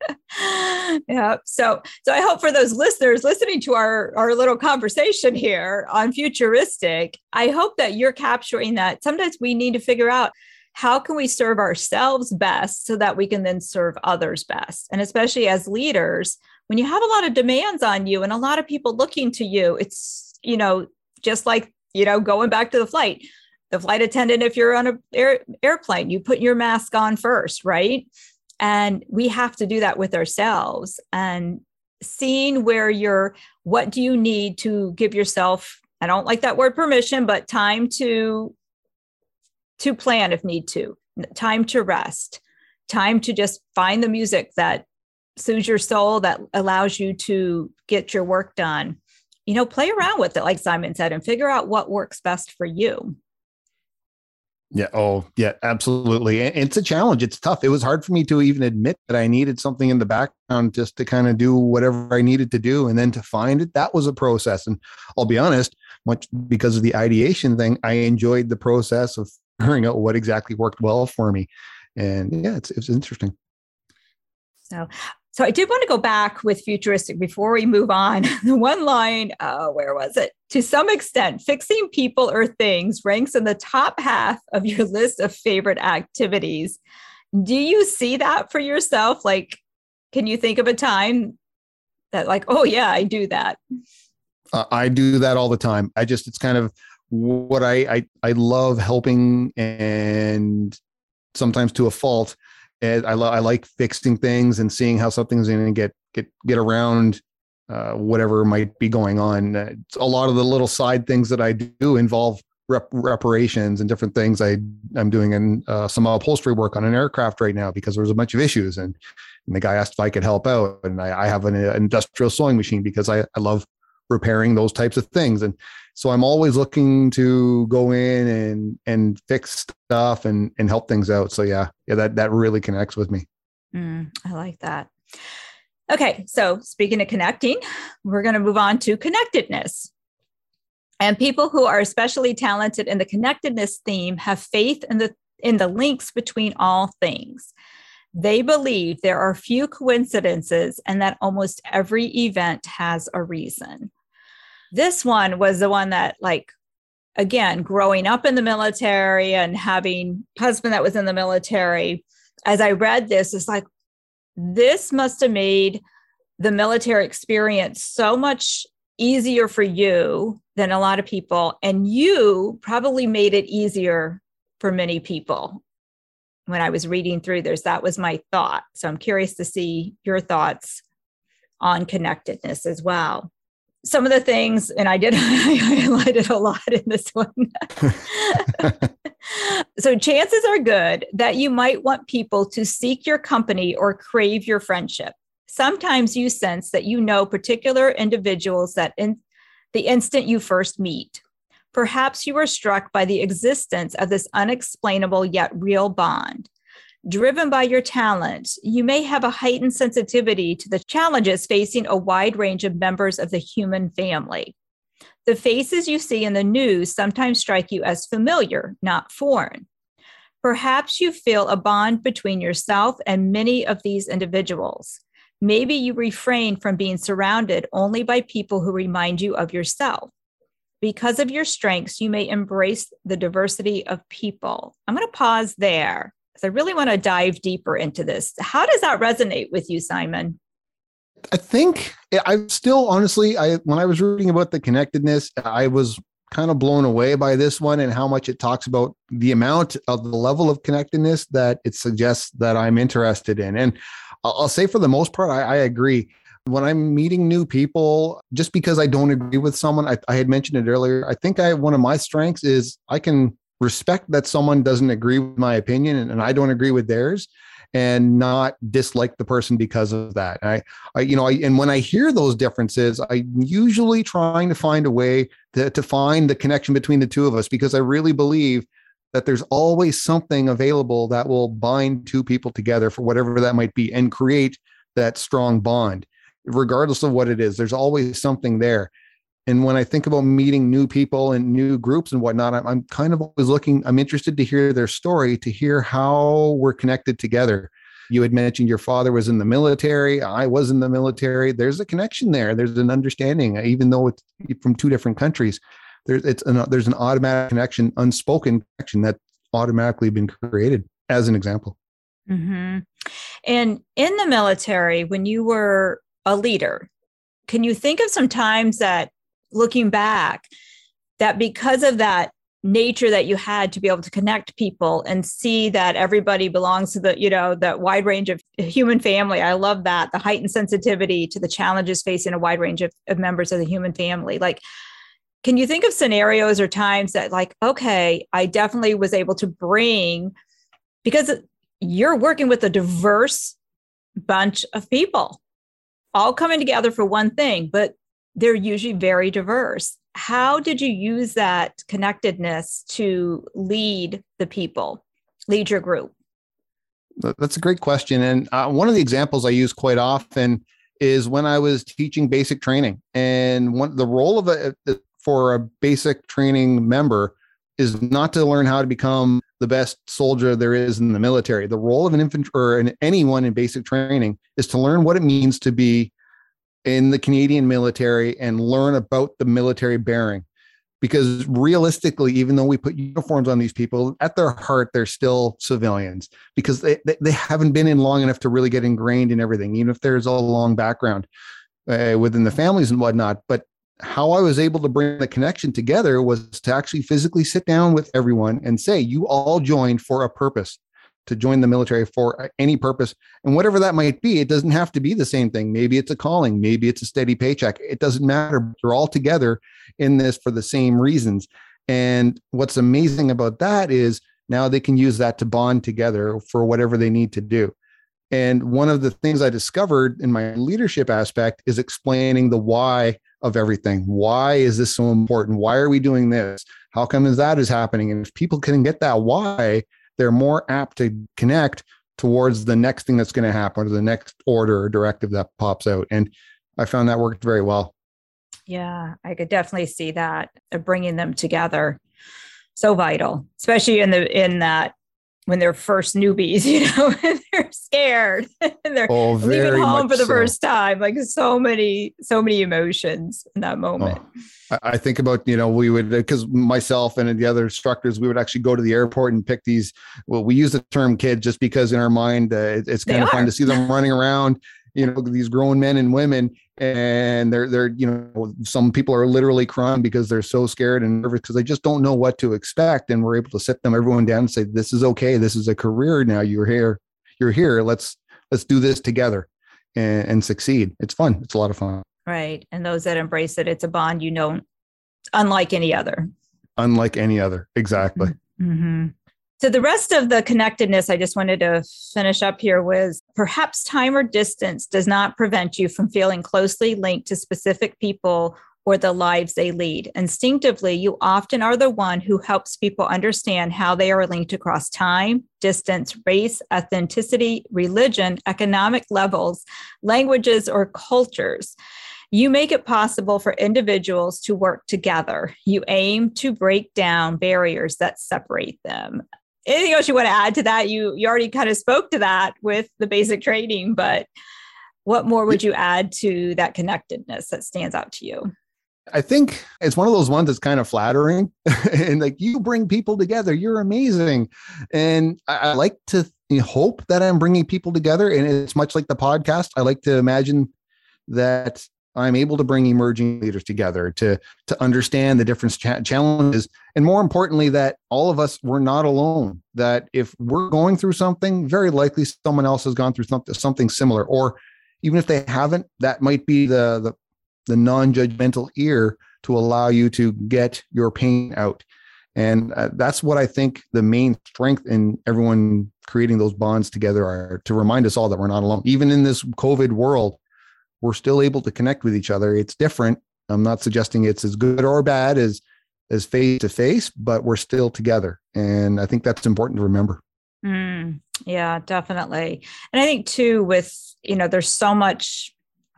Yeah. So, so I hope for those listeners listening to our, our little conversation here on futuristic, I hope that you're capturing that. Sometimes we need to figure out how can we serve ourselves best so that we can then serve others best. And especially as leaders, when you have a lot of demands on you and a lot of people looking to you, it's, you know, just like, you know, going back to the flight, the flight attendant, if you're on an air, airplane, you put your mask on first, right? And we have to do that with ourselves and seeing where you're, what do you need to give yourself, I don't like that word permission, but time to to plan if need to, time to rest, time to just find the music that soothes your soul, that allows you to get your work done. You know, play around with it, like Simon said, and figure out what works best for you. Yeah. Oh, yeah, absolutely. And it's a challenge. It's tough. It was hard for me to even admit that I needed something in the background just to kind of do whatever I needed to do. And then to find it, that was a process. And I'll be honest, much because of the ideation thing, I enjoyed the process of figuring out what exactly worked well for me. And yeah, it's it's interesting. So, so I did want to go back with futuristic before we move on. The one line, uh, where was it? To some extent, fixing people or things ranks in the top half of your list of favorite activities. Do you see that for yourself? Like, can you think of a time that like, oh yeah, I do that? Uh, I do that all the time. I just, it's kind of what I, I, I love helping, and sometimes to a fault. And I love, I like fixing things and seeing how something's going to get, get, get around uh, whatever might be going on. Uh, a lot of the little side things that I do involve rep- reparations and different things. I, I'm doing in, uh, some upholstery work on an aircraft right now because there was a bunch of issues, and, and the guy asked if I could help out. And I, I have an, an industrial sewing machine because I, I love repairing those types of things. And so I'm always looking to go in and and fix stuff and and help things out. So yeah, yeah, that that really connects with me. Mm, I like that. Okay, so speaking of connecting, we're going to move on to connectedness. And people who are especially talented in the connectedness theme have faith in the in the links between all things. They believe there are few coincidences and that almost every event has a reason. This one was the one that, like, again, growing up in the military and having a husband that was in the military, as I read this, it's like, this must have made the military experience so much easier for you than a lot of people. And you probably made it easier for many people. When I was reading through this, that was my thought. So I'm curious to see your thoughts on connectedness as well. Some of the things, and I did I highlighted a lot in this one. So chances are good that you might want people to seek your company or crave your friendship. Sometimes you sense that you know particular individuals that in the instant you first meet. Perhaps you are struck by the existence of this unexplainable yet real bond. Driven by your talent, you may have a heightened sensitivity to the challenges facing a wide range of members of the human family. The faces you see in the news sometimes strike you as familiar, not foreign. Perhaps you feel a bond between yourself and many of these individuals. Maybe you refrain from being surrounded only by people who remind you of yourself. Because of your strengths, you may embrace the diversity of people. I'm going to pause there because I really want to dive deeper into this. How does that resonate with you, Simon? I think I still, honestly, I when I was reading about the connectedness, I was kind of blown away by this one and how much it talks about the amount of the level of connectedness that it suggests that I'm interested in. And I'll say for the most part, I, I agree. When I'm meeting new people, just because I don't agree with someone, I, I had mentioned it earlier, I think I one of my strengths is I can respect that someone doesn't agree with my opinion and, and I don't agree with theirs and not dislike the person because of that. I, I you know, I, and when I hear those differences, I'm usually trying to find a way to, to find the connection between the two of us, because I really believe that there's always something available that will bind two people together for whatever that might be and create that strong bond. Regardless of what it is, there's always something there. And when I think about meeting new people and new groups and whatnot, I'm, I'm kind of always looking, I'm interested to hear their story, to hear how we're connected together. You had mentioned your father was in the military. I was in the military. There's a connection there. There's an understanding, even though it's from two different countries. There's, it's an, there's an automatic connection, unspoken connection that's automatically been created, as an example. Mm-hmm. And in the military, when you were a leader, can you think of some times that, looking back, that because of that nature that you had to be able to connect people and see that everybody belongs to the, you know, that wide range of human family? I love that. The heightened sensitivity to the challenges facing a wide range of, of members of the human family. Like, can you think of scenarios or times that, like, okay, I definitely was able to bring, because you're working with a diverse bunch of people, all coming together for one thing, but they're usually very diverse. How did you use that connectedness to lead the people, lead your group? That's a great question. And uh, one of the examples I use quite often is when I was teaching basic training. And one, the role of a, for a basic training member is not to learn how to become the best soldier there is in the military. The role of an infantry or an, anyone in basic training is to learn what it means to be in the Canadian military and learn about the military bearing. Because realistically, even though we put uniforms on these people, at their heart, they're still civilians, because they, they, they haven't been in long enough to really get ingrained in everything, even if there's a long background uh, within the families and whatnot. But how I was able to bring the connection together was to actually physically sit down with everyone and say, you all joined for a purpose, to join the military for any purpose. And whatever that might be, it doesn't have to be the same thing. Maybe it's a calling, maybe it's a steady paycheck. It doesn't matter. They're all together in this for the same reasons. And what's amazing about that is now they can use that to bond together for whatever they need to do. And one of the things I discovered in my leadership aspect is explaining the why of everything. Why is this so important? Why are we doing this? How come is that is happening? And if people can get that why, they're more apt to connect towards the next thing that's going to happen or the next order or directive that pops out. And I found that worked very well. Yeah, I could definitely see that, uh, bringing them together. So vital, especially in the in that when they're first newbies, you know, and they're scared and they're oh, leaving home for the so. first time. Like so many, so many emotions in that moment. Oh, I think about, you know, we would, because myself and the other instructors, we would actually go to the airport and pick these, well, we use the term kid just because in our mind, uh, it, it's kind they of are. fun to see them running around, you know, these grown men and women. And they're, they're, you know, some people are literally crying because they're so scared and nervous because they just don't know what to expect. And we're able to sit them, everyone down and say, this is okay. This is a career now. You're here. You're here. Let's, let's do this together and, and succeed. It's fun. It's a lot of fun. Right. And those that embrace it, it's a bond, you know, unlike any other. Unlike any other. Exactly. Mm-hmm. So the rest of the connectedness, I just wanted to finish up here with perhaps time or distance does not prevent you from feeling closely linked to specific people or the lives they lead. Instinctively, you often are the one who helps people understand how they are linked across time, distance, race, ethnicity, religion, economic levels, languages, or cultures. You make it possible for individuals to work together. You aim to break down barriers that separate them. Anything else you want to add to that? You you already kind of spoke to that with the basic training, but what more would you add to that connectedness that stands out to you? I think it's one of those ones that's kind of flattering and like, you bring people together. You're amazing. And I, I like to hope that I'm bringing people together. And it's much like the podcast. I like to imagine that I'm able to bring emerging leaders together to, to understand the different cha- challenges. And more importantly, that all of us, we're not alone, that if we're going through something, very likely someone else has gone through something, something similar, or even if they haven't, that might be the, the, the non-judgmental ear to allow you to get your pain out. And uh, that's what I think the main strength in everyone creating those bonds together are, to remind us all that we're not alone. Even in this COVID world, we're still able to connect with each other. It's different. I'm not suggesting it's as good or bad as, as face to face, but we're still together. And I think that's important to remember. Mm, yeah, definitely. And I think too, with, you know, there's so much,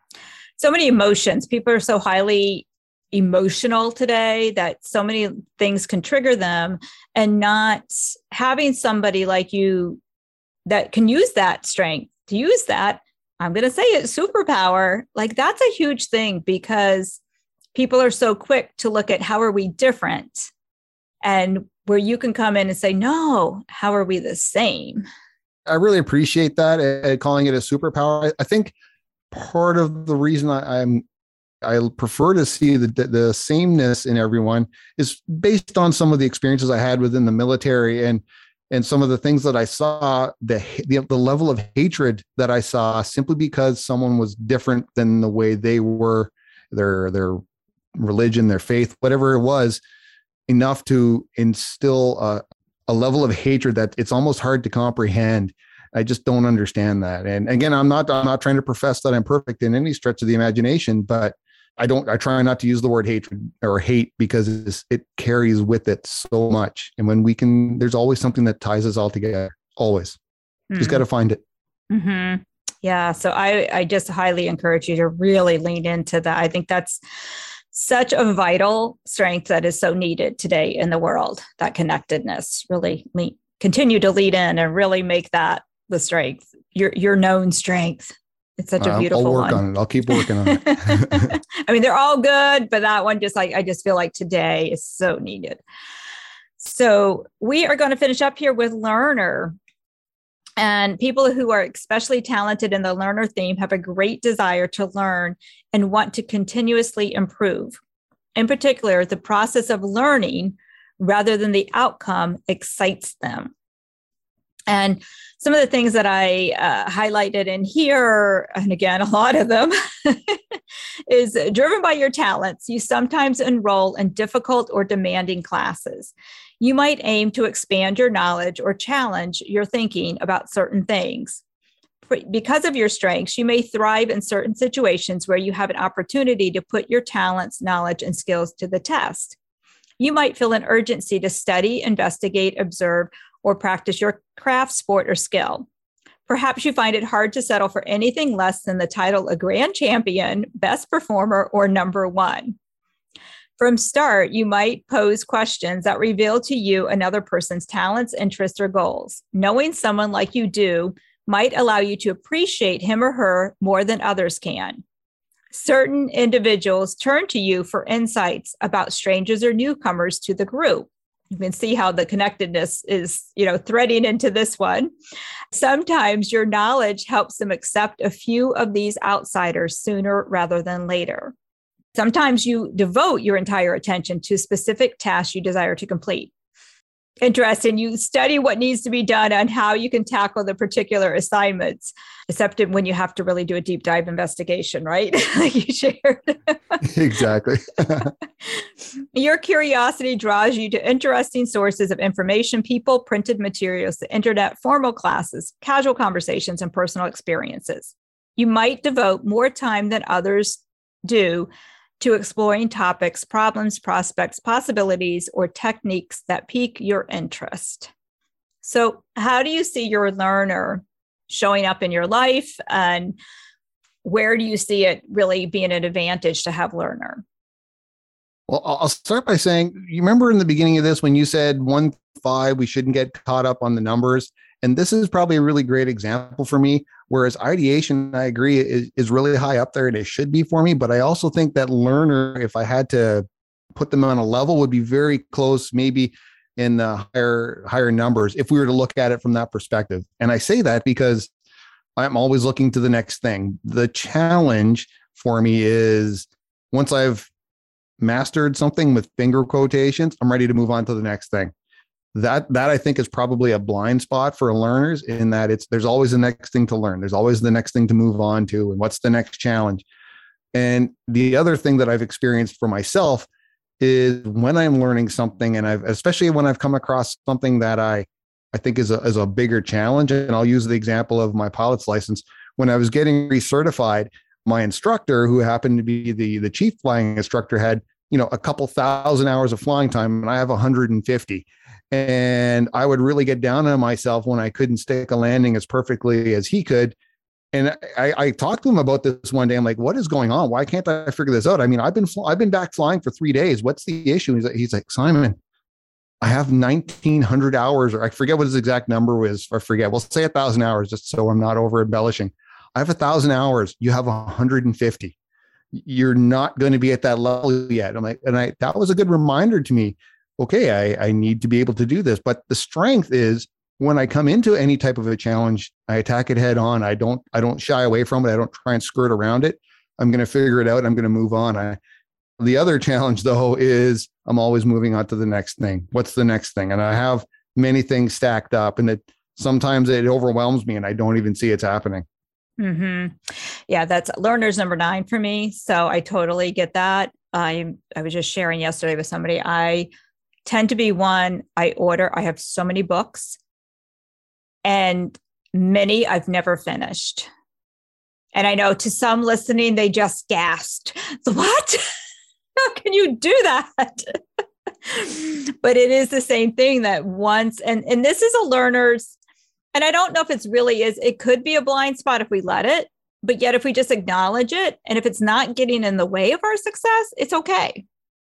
so many emotions. People are so highly emotional today that so many things can trigger them, and not having somebody like you that can use that strength to use that, I'm going to say it, superpower. Like that's a huge thing, because people are so quick to look at how are we different, and where you can come in and say, no, how are we the same? I really appreciate that, uh, calling it a superpower. I, I think part of the reason I, I'm I prefer to see the, the sameness in everyone is based on some of the experiences I had within the military, and and some of the things that I saw, the, the the level of hatred that I saw simply because someone was different than the way they were, their their religion, their faith, whatever it was, enough to instill a, a level of hatred that it's almost hard to comprehend. I just don't understand that. And again, I'm not I'm not trying to profess that I'm perfect in any stretch of the imagination, but I don't, I try not to use the word hatred or hate, because it's, it carries with it so much. And when we can, there's always something that ties us all together. Always. Mm-hmm. Just got to find it. Mm-hmm. Yeah. So I, I just highly encourage you to really lean into that. I think that's such a vital strength that is so needed today in the world, that connectedness. Really lead, continue to lead in and really make that the strength, your, your known strength. It's such a beautiful one. I'll work one. on it. I'll keep working on it. I mean, they're all good, but that one just like, I just feel like today is so needed. So we are going to finish up here with learner. And people who are especially talented in the learner theme have a great desire to learn and want to continuously improve. In particular, the process of learning rather than the outcome excites them. And some of the things that I uh, highlighted in here, and again, a lot of them, is driven by your talents. You sometimes enroll in difficult or demanding classes. You might aim to expand your knowledge or challenge your thinking about certain things. Because of your strengths, you may thrive in certain situations where you have an opportunity to put your talents, knowledge, and skills to the test. You might feel an urgency to study, investigate, observe, or practice your craft, sport, or skill. Perhaps you find it hard to settle for anything less than the title of grand champion, best performer, or number one. From start, you might pose questions that reveal to you another person's talents, interests, or goals. Knowing someone like you do might allow you to appreciate him or her more than others can. Certain individuals turn to you for insights about strangers or newcomers to the group. You can see how the connectedness is, you know, threading into this one. Sometimes your knowledge helps them accept a few of these outsiders sooner rather than later. Sometimes you devote your entire attention to specific tasks you desire to complete. Interesting. You study what needs to be done and how you can tackle the particular assignments, except when you have to really do a deep dive investigation, right? Like you shared. Exactly. Your curiosity draws you to interesting sources of information, people, printed materials, the internet, formal classes, casual conversations, and personal experiences. You might devote more time than others do to exploring topics, problems, prospects, possibilities, or techniques that pique your interest. So how do you see your learner showing up in your life, and where do you see it really being an advantage to have learner? Well, I'll start by saying, you remember in the beginning of this when you said one five, we shouldn't get caught up on the numbers. And this is probably a really great example for me. Whereas ideation, I agree, is, is really high up there and it should be for me. But I also think that learner, if I had to put them on a level, would be very close, maybe in the higher, higher numbers, if we were to look at it from that perspective. And I say that because I'm always looking to the next thing. The challenge for me is once I've mastered something with finger quotations, I'm ready to move on to the next thing. That that I think is probably a blind spot for learners, in that it's there's always the next thing to learn. There's always the next thing to move on to, and what's the next challenge. And the other thing that I've experienced for myself is when I'm learning something, and I've especially when I've come across something that I I think is a is a bigger challenge. And I'll use the example of my pilot's license. When I was getting recertified, my instructor, who happened to be the the chief flying instructor, had, you know, a couple thousand hours of flying time, and I have one hundred fifty. And I would really get down on myself when I couldn't stick a landing as perfectly as he could. And I, I talked to him about this one day. I'm like, what is going on? Why can't I figure this out? I mean, I've been, I've been back flying for three days. What's the issue? He's like, he's like, Simon, I have nineteen hundred hours, or I forget what his exact number was. I forget. We'll say a thousand hours, just so I'm not over embellishing. I have a thousand hours. You have one hundred fifty. You're not going to be at that level yet. I'm like, and I, that was a good reminder to me. Okay, I, I need to be able to do this. But the strength is when I come into any type of a challenge, I attack it head on. I don't, I don't shy away from it. I don't try and skirt around it. I'm going to figure it out. I'm going to move on. I, the other challenge though, is I'm always moving on to the next thing. What's the next thing? And I have many things stacked up, and it sometimes it overwhelms me and I don't even see it's happening. Mm-hmm. Yeah, that's learner's number nine for me. So I totally get that. I I was just sharing yesterday with somebody. I tend to be one, I order, I have so many books, and many I've never finished. And I know to some listening, they just gasped. What? How can you do that? But it is the same thing that once, and, and this is a learner's, and I don't know if it's really is, it could be a blind spot if we let it, but yet if we just acknowledge it, and if it's not getting in the way of our success, it's okay.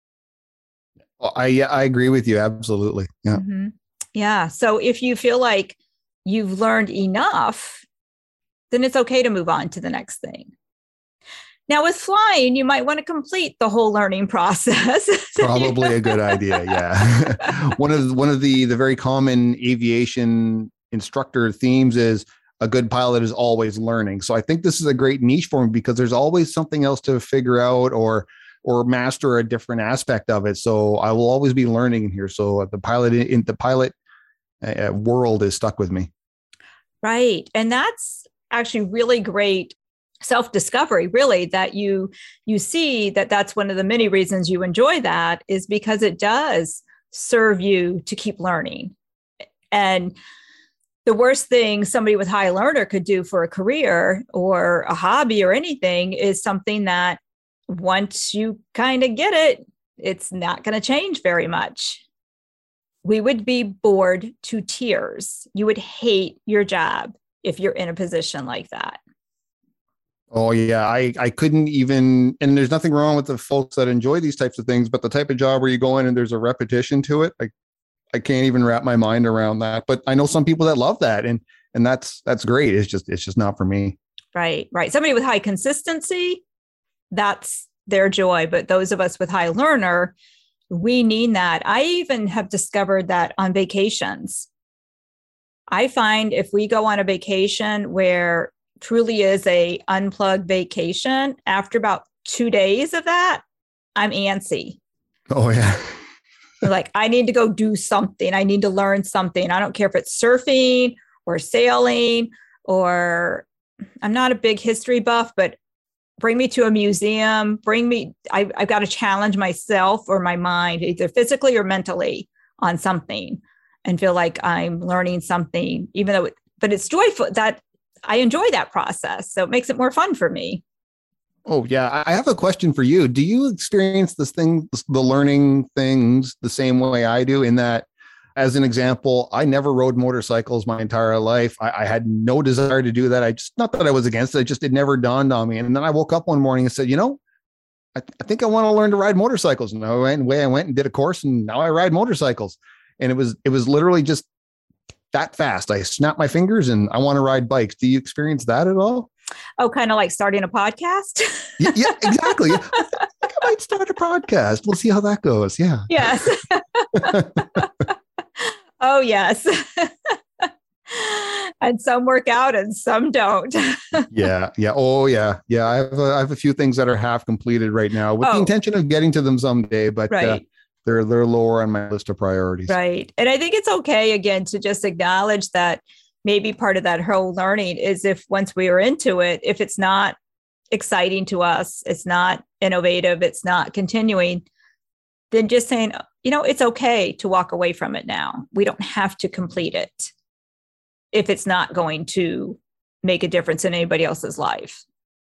Well, I, I agree with you. Absolutely. Yeah. Mm-hmm. Yeah. So if you feel like you've learned enough, then it's okay to move on to the next thing. Now with flying, you might want to complete the whole learning process. Probably a good idea. Yeah. one of one of the the very common aviation instructor themes is a good pilot is always learning. So I think this is a great niche for me, because there's always something else to figure out or or master a different aspect of it. So I will always be learning in here. So the pilot in the pilot uh, world is stuck with me. Right. And that's actually really great self-discovery, really, that you you see that that's one of the many reasons you enjoy that, is because it does serve you to keep learning. And The worst thing somebody with high learner could do for a career or a hobby or anything is something that once you kind of get it, it's not going to change very much. We would be bored to tears. You would hate your job if you're in a position like that. Oh yeah, I, I couldn't even, and there's nothing wrong with the folks that enjoy these types of things, but the type of job where you go in and there's a repetition to it, I, I can't even wrap my mind around that. But I know some people that love that, and and that's that's great. It's just it's just not for me. Right, right. Somebody with high consistency, that's their joy. But those of us with high learner, we need that. I even have discovered that on vacations. I find if we go on a vacation where truly is a unplugged vacation, after about two days of that, I'm antsy. Oh yeah. Like, I need to go do something. I need to learn something. I don't care if it's surfing or sailing, or I'm not a big history buff, but bring me to a museum, bring me, I, I've got to challenge myself or my mind, either physically or mentally, on something and feel like I'm learning something, even though, it, but it's joyful that I enjoy that process. So it makes it more fun for me. Oh yeah. I have a question for you. Do you experience this thing, the learning things the same way I do, in that, as an example, I never rode motorcycles my entire life. I, I had no desire to do that. I just, not that I was against it, it just, it never dawned on me. And then I woke up one morning and said, you know, I, th- I think I want to learn to ride motorcycles. And I went away, I went and did a course, and now I ride motorcycles. And it was, it was literally just that fast. I snapped my fingers and I want to ride bikes. Do you experience that at all? Oh, kind of like starting a podcast? yeah, yeah, exactly. I think I might start a podcast. We'll see how that goes. Yeah. Yes. Oh, yes. And some work out and some don't. yeah. Yeah. Oh, yeah. Yeah. I have, a, I have a few things that are half completed right now with oh. the intention of getting to them someday, but right. uh, they're, they're lower on my list of priorities. Right. And I think it's okay, again, to just acknowledge that maybe part of that whole learning is, if once we are into it, if it's not exciting to us, it's not innovative, it's not continuing, then just saying, you know, it's okay to walk away from it now. We don't have to complete it if it's not going to make a difference in anybody else's life.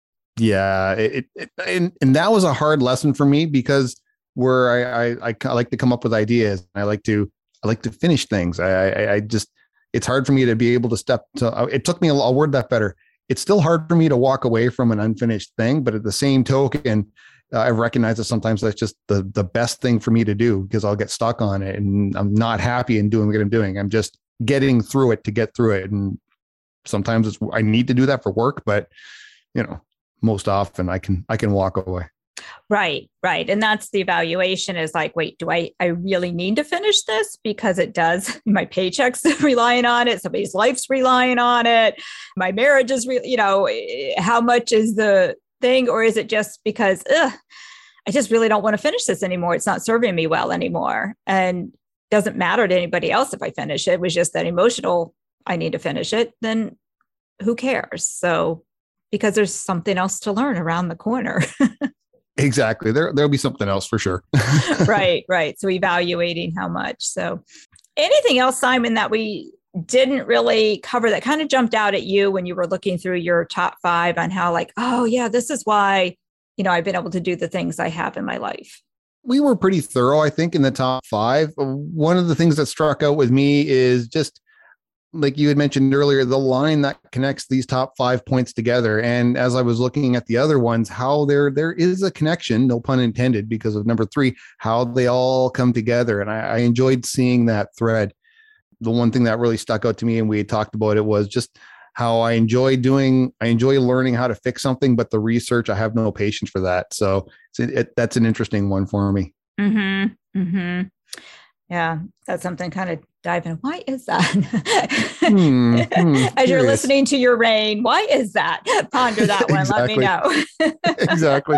Yeah. It, it, and, and that was a hard lesson for me, because where I, I, I like to come up with ideas. I like to, I like to finish things. I, I, I just, it's hard for me to be able to step to, it took me, a, I'll word that better. It's still hard for me to walk away from an unfinished thing, but at the same token, uh, I recognize that sometimes that's just the, the best thing for me to do, because I'll get stuck on it and I'm not happy in doing what I'm doing. I'm just getting through it to get through it. And sometimes it's, I need to do that for work, but you know, most often I can, I can walk away. Right, right. And that's the evaluation, is like, wait, do I, I really need to finish this? Because it does, my paycheck's relying on it. Somebody's life's relying on it. My marriage is, re- you know, how much is the thing? Or is it just because, ugh, I just really don't want to finish this anymore. It's not serving me well anymore. And doesn't matter to anybody else if I finish it. It was just that emotional, I need to finish it. Then who cares? So, because there's something else to learn around the corner. Exactly. There, there'll be something else for sure. Right, right. So evaluating how much. So anything else, Simon, that we didn't really cover that kind of jumped out at you when you were looking through your top five on how, like, oh yeah, this is why, you know, I've been able to do the things I have in my life? We were pretty thorough, I think, in the top five. One of the things that struck out with me is just, like you had mentioned earlier, the line that connects these top five points together. And as I was looking at the other ones, how there there is a connection, no pun intended, because of number three, how they all come together. And I, I enjoyed seeing that thread. The one thing that really stuck out to me, and we had talked about it, was just how I enjoy doing, I enjoy learning how to fix something, but the research, I have no patience for that. So it, it, that's an interesting one for me. Mm-hmm. Mm-hmm. Yeah, that's something kind of dive in. Why is that? hmm, hmm, As curious. You're listening to your rain, why is that? Ponder that one. Exactly. Let me know. Exactly.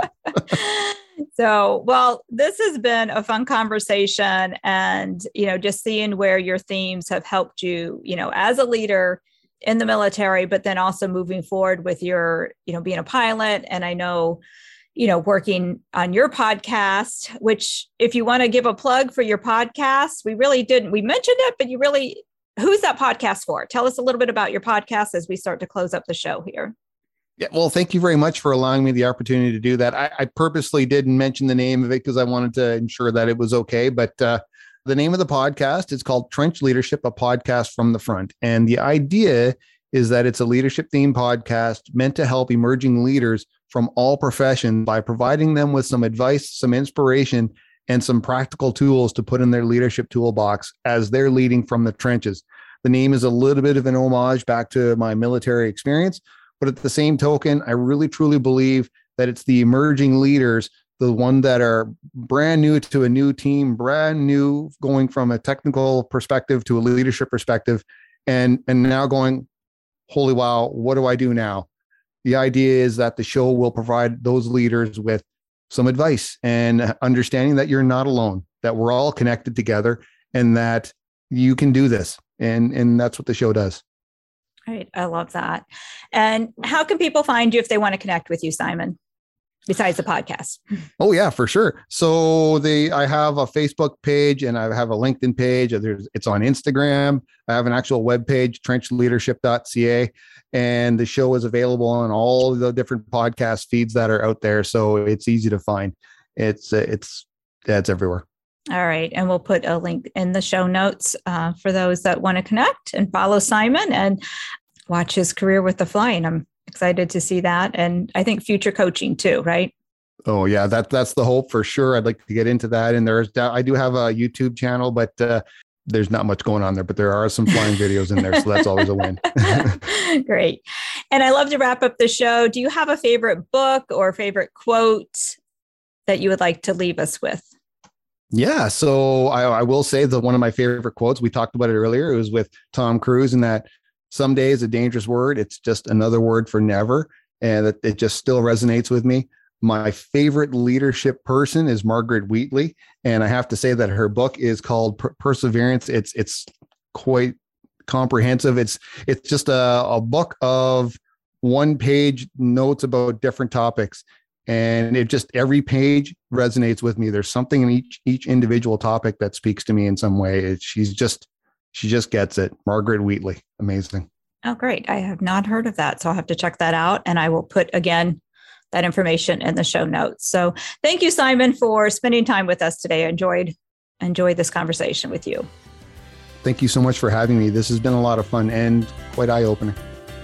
So, well, this has been a fun conversation, and, you know, just seeing where your themes have helped you, you know, as a leader in the military, but then also moving forward with your, you know, being a pilot. And I know, you know, working on your podcast, which, if you want to give a plug for your podcast, we really didn't, we mentioned it, but you really who's that podcast for? Tell us a little bit about your podcast as we start to close up the show here. Yeah, well, thank you very much for allowing me the opportunity to do that. I, I purposely didn't mention the name of it because I wanted to ensure that it was okay. But uh, the name of the podcast is called Trench Leadership, a podcast from the front. And the idea is that it's a leadership themed podcast meant to help emerging leaders from all professions by providing them with some advice, some inspiration, and some practical tools to put in their leadership toolbox as they're leading from the trenches. The name is a little bit of an homage back to my military experience, but at the same token, I really truly believe that it's the emerging leaders, the one that are brand new to a new team, brand new, going from a technical perspective to a leadership perspective, and, and now going, holy wow, what do I do now? The idea is that the show will provide those leaders with some advice and understanding that you're not alone, that we're all connected together and that you can do this. And, and that's what the show does. Right. I love that. And how can people find you if they want to connect with you, Simon, besides the podcast? Oh, yeah, for sure. So they, I have a Facebook page and I have a LinkedIn page. There's, it's on Instagram. I have an actual web page, trench leadership dot c a. And the show is available on all the different podcast feeds that are out there. So it's easy to find. It's, it's, yeah, it's everywhere. All right. And we'll put a link in the show notes uh, for those that want to connect and follow Simon and watch his career with the flying. I'm excited to see that. And I think future coaching too, right? Oh yeah, that that's the hope for sure. I'd like to get into that. And there's, I do have a YouTube channel, but uh, there's not much going on there, but there are some flying videos in there. So that's always a win. Great. And I love to wrap up the show. Do you have a favorite book or favorite quote that you would like to leave us with? Yeah. So I, I will say that one of my favorite quotes, we talked about it earlier, it was with Tom Cruise, and that someday is a dangerous word. It's just another word for never. And that it just still resonates with me. My favorite leadership person is Margaret Wheatley. And I have to say that her book is called Per- Perseverance. It's, it's quite comprehensive. It's, it's just a, a book of one page notes about different topics. And it just, every page resonates with me. There's something in each, each individual topic that speaks to me in some way. It, she's just, she just gets it. Margaret Wheatley. Amazing. Oh, great. I have not heard of that. So I'll have to check that out. And I will put, again, that information in the show notes. So thank you, Simon, for spending time with us today. I enjoyed, enjoyed this conversation with you. Thank you so much for having me. This has been a lot of fun and quite eye-opening.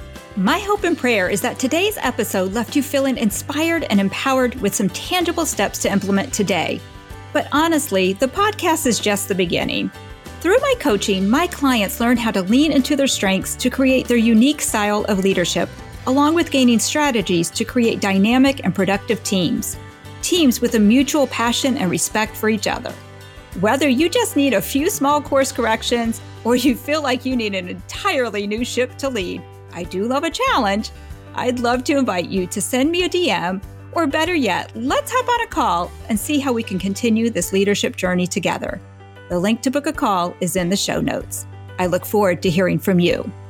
My hope and prayer is that today's episode left you feeling inspired and empowered with some tangible steps to implement today. But honestly, the podcast is just the beginning. Through my coaching, my clients learn how to lean into their strengths to create their unique style of leadership, along with gaining strategies to create dynamic and productive teams. Teams with a mutual passion and respect for each other. Whether you just need a few small course corrections or you feel like you need an entirely new ship to lead, I do love a challenge. I'd love to invite you to send me a D M, or better yet, let's hop on a call and see how we can continue this leadership journey together. The link to book a call is in the show notes. I look forward to hearing from you.